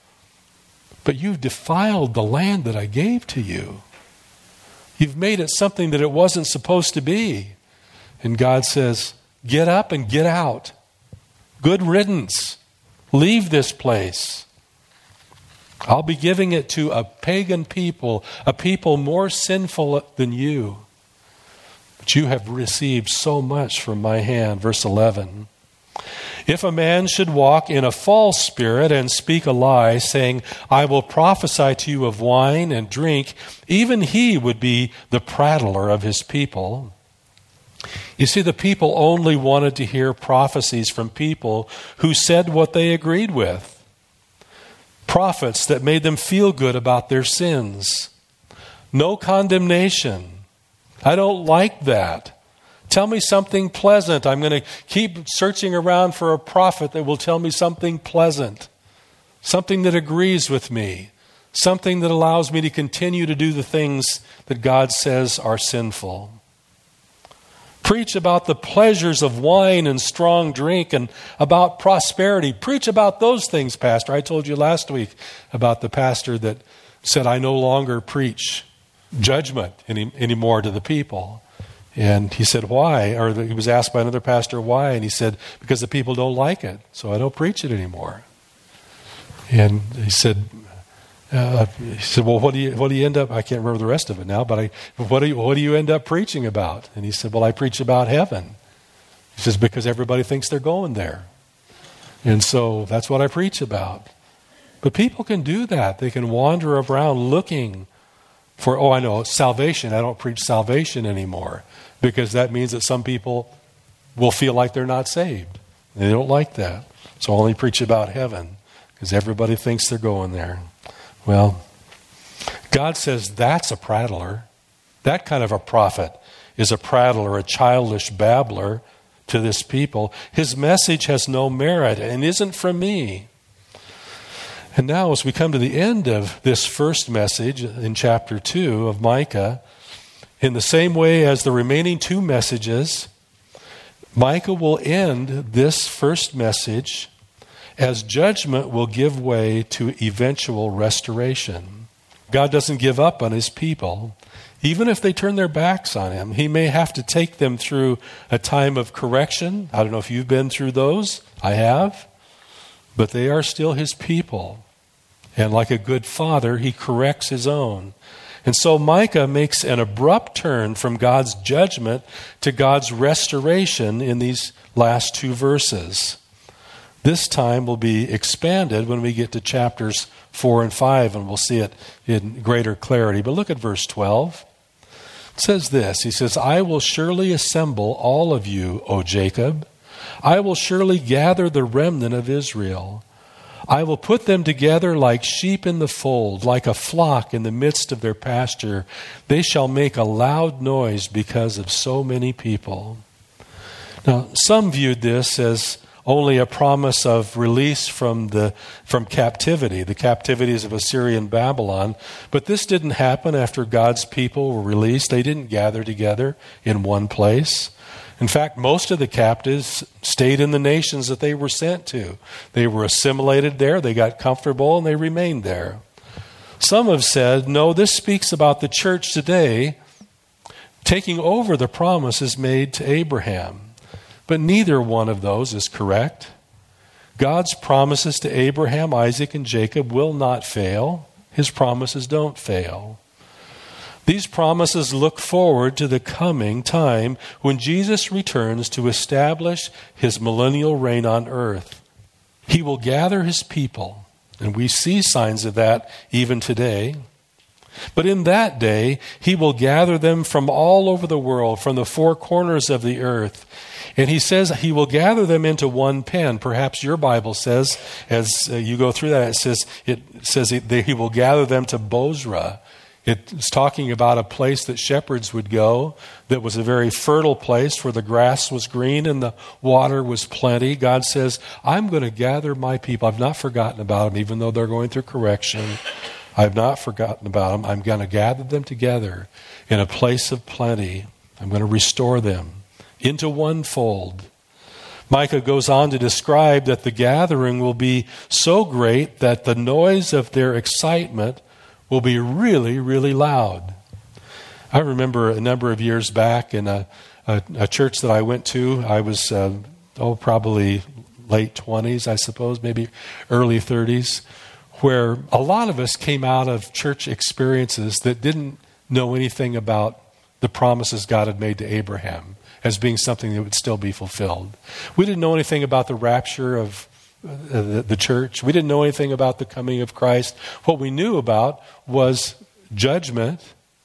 But you've defiled the land that I gave to you. You've made it something that it wasn't supposed to be. And God says, get up and get out. Good riddance. Leave this place. I'll be giving it to a pagan people, a people more sinful than you. But you have received so much from my hand. Verse 11. If a man should walk in a false spirit and speak a lie, saying, I will prophesy to you of wine and drink, even he would be the prattler of his people. You see, the people only wanted to hear prophecies from people who said what they agreed with. Prophets that made them feel good about their sins. No condemnation. I don't like that. Tell me something pleasant. I'm going to keep searching around for a prophet that will tell me something pleasant, something that agrees with me, something that allows me to continue to do the things that God says are sinful. Preach about the pleasures of wine and strong drink and about prosperity. Preach about those things, Pastor. I told you last week about the pastor that said, I no longer preach judgment anymore to the people. And he said, why? Or he was asked by another pastor why, and he said, because the people don't like it, so I don't preach it anymore. And he said, well, what do you end up? I can't remember the rest of it now, but what do you end up preaching about? And he said, well, I preach about heaven. He says, because everybody thinks they're going there, and so that's what I preach about. But people can do that. They can wander around looking for, I know, salvation. I don't preach salvation anymore. Because that means that some people will feel like they're not saved. They don't like that. So I only preach about heaven because everybody thinks they're going there. Well, God says that's a prattler. That kind of a prophet is a prattler, a childish babbler to this people. His message has no merit and isn't from me. And now as we come to the end of this first message in chapter 2 of Micah, in the same way as the remaining two messages, Micah will end this first message as judgment will give way to eventual restoration. God doesn't give up on his people. Even if they turn their backs on him, he may have to take them through a time of correction. I don't know if you've been through those. I have. But they are still his people. And like a good father, he corrects his own. And so Micah makes an abrupt turn from God's judgment to God's restoration in these last two verses. This time will be expanded when we get to chapters 4 and 5, and we'll see it in greater clarity. But look at verse 12. It says this. He says, I will surely assemble all of you, O Jacob. I will surely gather the remnant of Israel. I will put them together like sheep in the fold, like a flock in the midst of their pasture. They shall make a loud noise because of so many people. Now, some viewed this as only a promise of release from captivity, the captivities of Assyrian Babylon. But this didn't happen after God's people were released. They didn't gather together in one place. In fact, most of the captives stayed in the nations that they were sent to. They were assimilated there, they got comfortable, and they remained there. Some have said, no, this speaks about the church today taking over the promises made to Abraham. But neither one of those is correct. God's promises to Abraham, Isaac, and Jacob will not fail. His promises don't fail. These promises look forward to the coming time when Jesus returns to establish his millennial reign on earth. He will gather his people, and we see signs of that even today. But in that day, he will gather them from all over the world, from the four corners of the earth. And he says he will gather them into one pen. Perhaps your Bible says, as you go through that, it says he will gather them to Bozrah. It's talking about a place that shepherds would go that was a very fertile place where the grass was green and the water was plenty. God says, I'm going to gather my people. I've not forgotten about them, even though they're going through correction. I've not forgotten about them. I'm going to gather them together in a place of plenty. I'm going to restore them into one fold. Micah goes on to describe that the gathering will be so great that the noise of their excitement will be really, really loud. I remember a number of years back in a church that I went to. I was, probably late 20s, I suppose, maybe early 30s, where a lot of us came out of church experiences that didn't know anything about the promises God had made to Abraham as being something that would still be fulfilled. We didn't know anything about the rapture of the church. We didn't know anything about the coming of Christ. What we knew about was judgment,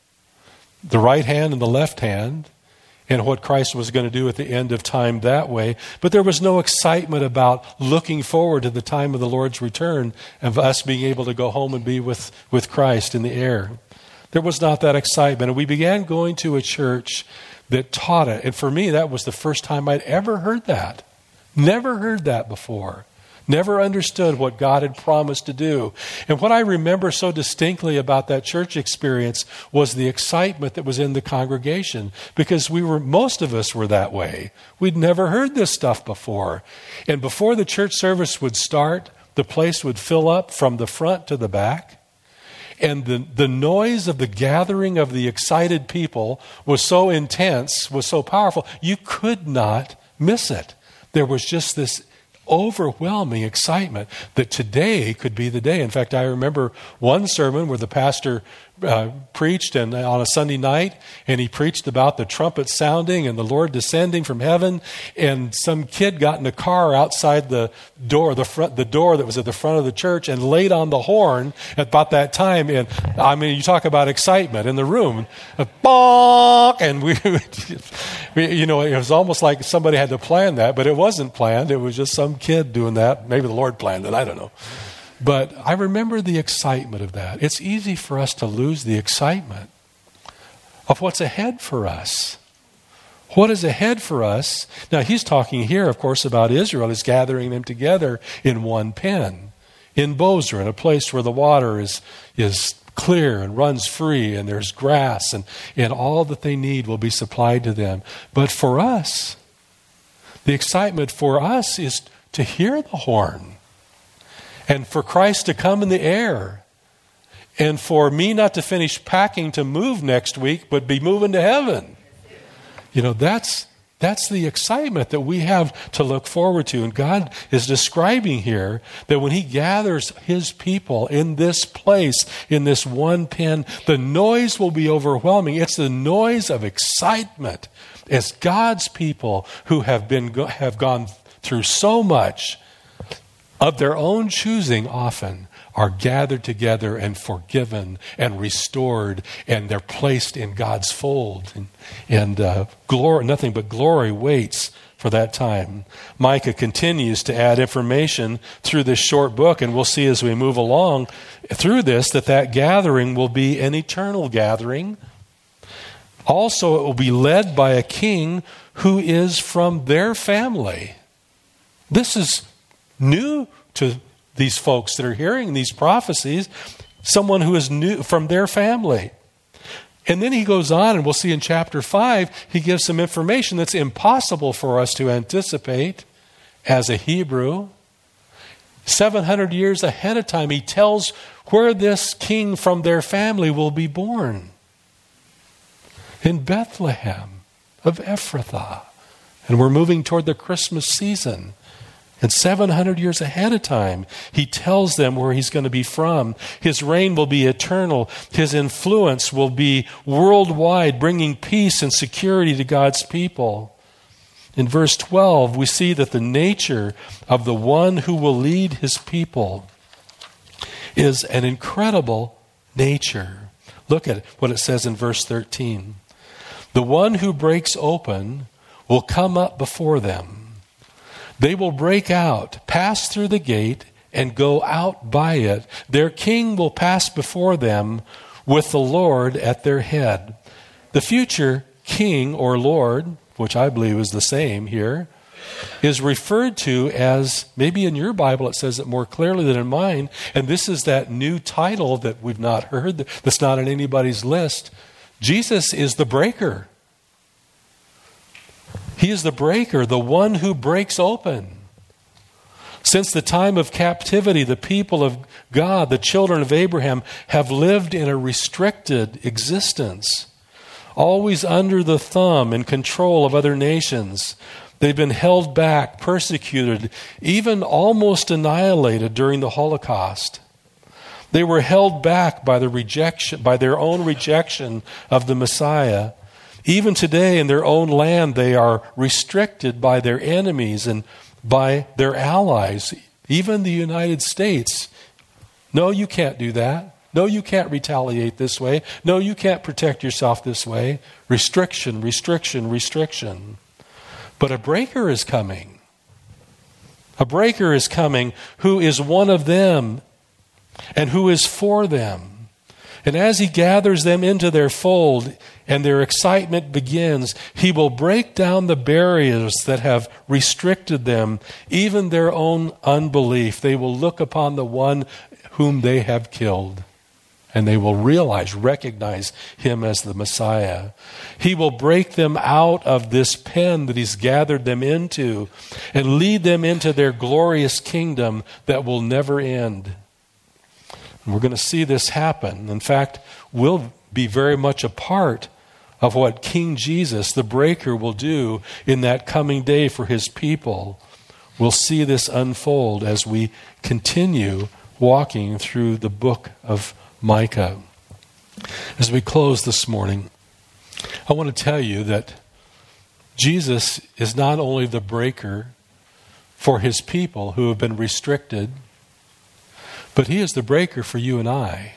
the right hand and the left hand, and what Christ was going to do at the end of time that way. But there was no excitement about looking forward to the time of the Lord's return and of us being able to go home and be with Christ in the air. There was not that excitement. And we began going to a church that taught it. And for me, that was the first time I'd ever heard that. Never heard that before. Never understood what God had promised to do. And what I remember so distinctly about that church experience was the excitement that was in the congregation, because most of us were that way. We'd never heard this stuff before. And before the church service would start, the place would fill up from the front to the back. And the noise of the gathering of the excited people was so intense, was so powerful, you could not miss it. There was just this overwhelming excitement that today could be the day. In fact, I remember one sermon where the pastor preached and on a Sunday night, and he preached about the trumpet sounding and the Lord descending from heaven, and some kid got in a car outside the door that was at the front of the church and laid on the horn at about that time. And I mean, you talk about excitement in the room. Bonk! And it was almost like somebody had to plan that, but it wasn't planned. It was just some kid doing that. Maybe the Lord planned it. I don't know. But I remember the excitement of that. It's easy for us to lose the excitement of what's ahead for us. What is ahead for us? Now, he's talking here, of course, about Israel. He's gathering them together in one pen, in Bozrah, in a place where the water is clear and runs free, and there's grass, and all that they need will be supplied to them. But for us, the excitement for us is to hear the horn, and for Christ to come in the air, and for me not to finish packing to move next week, but be moving to heaven. That's That's the excitement that we have to look forward to. And God is describing here that when he gathers his people in this place, in this one pen, the noise will be overwhelming. It's the noise of excitement as God's people who have gone through so much of their own choosing often are gathered together and forgiven and restored, and they're placed in God's fold. And glory, nothing but glory waits for that time. Micah continues to add information through this short book, and we'll see as we move along through this that gathering will be an eternal gathering. Also, it will be led by a king who is from their family. This is new to these folks that are hearing these prophecies, someone who is new from their family. And then he goes on, and we'll see in chapter 5, he gives some information that's impossible for us to anticipate as a Hebrew. 700 years ahead of time, he tells where this king from their family will be born. In Bethlehem of Ephrathah. And we're moving toward the Christmas season. And 700 years ahead of time, he tells them where he's going to be from. His reign will be eternal. His influence will be worldwide, bringing peace and security to God's people. In verse 12, we see that the nature of the one who will lead his people is an incredible nature. Look at what it says in verse 13. The one who breaks open will come up before them. They will break out, pass through the gate, and go out by it. Their king will pass before them with the Lord at their head. The future king or Lord, which I believe is the same here, is referred to as, maybe in your Bible it says it more clearly than in mine, and this is that new title that we've not heard, that's not on anybody's list. Jesus is the breaker. He is the breaker, the one who breaks open. Since the time of captivity, the people of God, the children of Abraham, have lived in a restricted existence, always under the thumb and control of other nations. They've been held back, persecuted, even almost annihilated during the Holocaust. They were held back by their own rejection of the Messiah. Even today in their own land, they are restricted by their enemies and by their allies, even the United States. No, you can't do that. No, you can't retaliate this way. No, you can't protect yourself this way. Restriction, restriction, restriction. But a breaker is coming. A breaker is coming who is one of them and who is for them. And as he gathers them into their fold and their excitement begins, he will break down the barriers that have restricted them, even their own unbelief. They will look upon the one whom they have killed, and they will recognize him as the Messiah. He will break them out of this pen that he's gathered them into and lead them into their glorious kingdom that will never end. And we're going to see this happen. In fact, we'll be very much a part of what King Jesus, the breaker, will do in that coming day for his people. We'll see this unfold as we continue walking through the book of Micah. As we close this morning, I want to tell you that Jesus is not only the breaker for his people who have been restricted, but he is the breaker for you and I.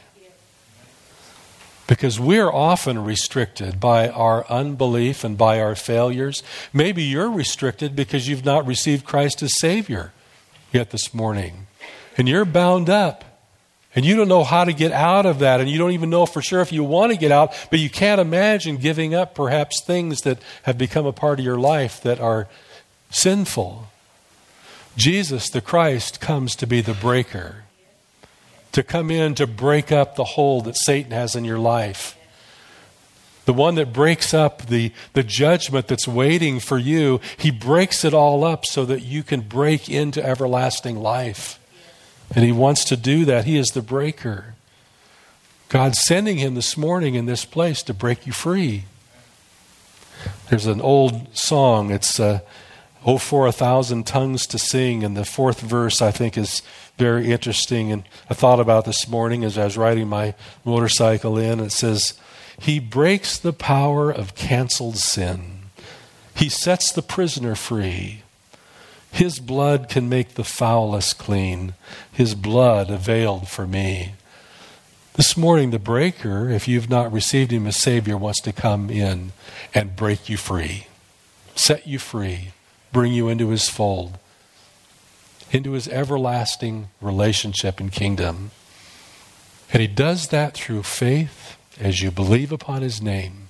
Because we're often restricted by our unbelief and by our failures. Maybe you're restricted because you've not received Christ as Savior yet this morning. And you're bound up. And you don't know how to get out of that. And you don't even know for sure if you want to get out. But you can't imagine giving up perhaps things that have become a part of your life that are sinful. Jesus, the Christ, comes to be the breaker. To come in to break up the hold that Satan has in your life. The one that breaks up the judgment that's waiting for you. He breaks it all up so that you can break into everlasting life. And he wants to do that. He is the breaker. God's sending him this morning in this place to break you free. There's an old song. It's "Oh, for 1,000 tongues to sing," and the fourth verse I think is very interesting. And I thought about this morning as I was riding my motorcycle in. It says, "He breaks the power of canceled sin. He sets the prisoner free. His blood can make the foulest clean. His blood availed for me." This morning, the breaker, if you've not received him as Savior, wants to come in and break you free, set you free, bring you into his fold, into his everlasting relationship and kingdom. And he does that through faith as you believe upon his name.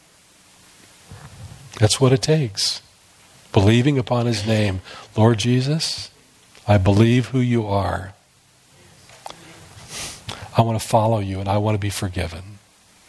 That's what it takes. Believing upon his name. Lord Jesus, I believe who you are. I want to follow you and I want to be forgiven.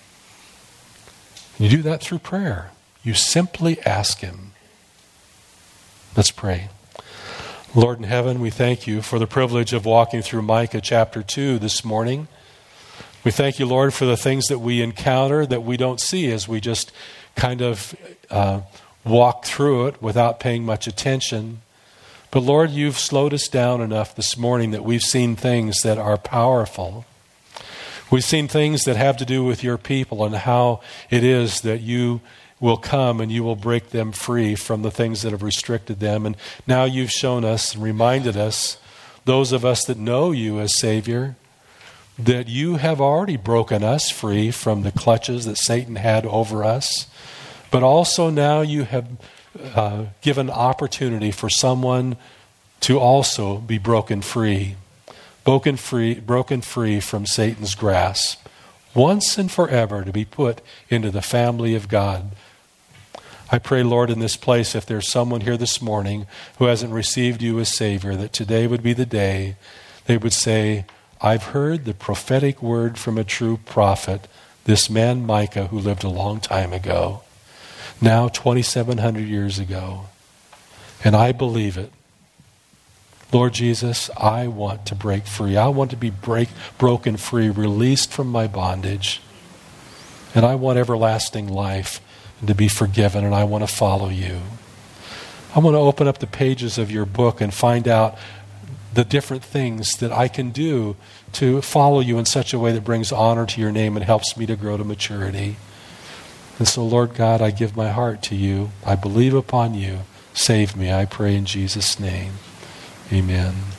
You do that through prayer. You simply ask him. Let's pray. Lord in heaven, we thank you for the privilege of walking through Micah chapter 2 this morning. We thank you, Lord, for the things that we encounter that we don't see as we just kind of walk through it without paying much attention. But Lord, you've slowed us down enough this morning that we've seen things that are powerful. We've seen things that have to do with your people and how it is that you will come and you will break them free from the things that have restricted them. And now you've shown us and reminded us, those of us that know you as Savior, that you have already broken us free from the clutches that Satan had over us. But also now you have given opportunity for someone to also be broken free from Satan's grasp, once and forever to be put into the family of God. I pray, Lord, in this place, if there's someone here this morning who hasn't received you as Savior, that today would be the day they would say, I've heard the prophetic word from a true prophet, this man Micah who lived a long time ago, now 2,700 years ago, and I believe it. Lord Jesus, I want to break free. I want to be broken free, released from my bondage. And I want everlasting life and to be forgiven, and I want to follow you. I want to open up the pages of your book and find out the different things that I can do to follow you in such a way that brings honor to your name and helps me to grow to maturity. And so, Lord God, I give my heart to you. I believe upon you. Save me, I pray in Jesus' name. Amen.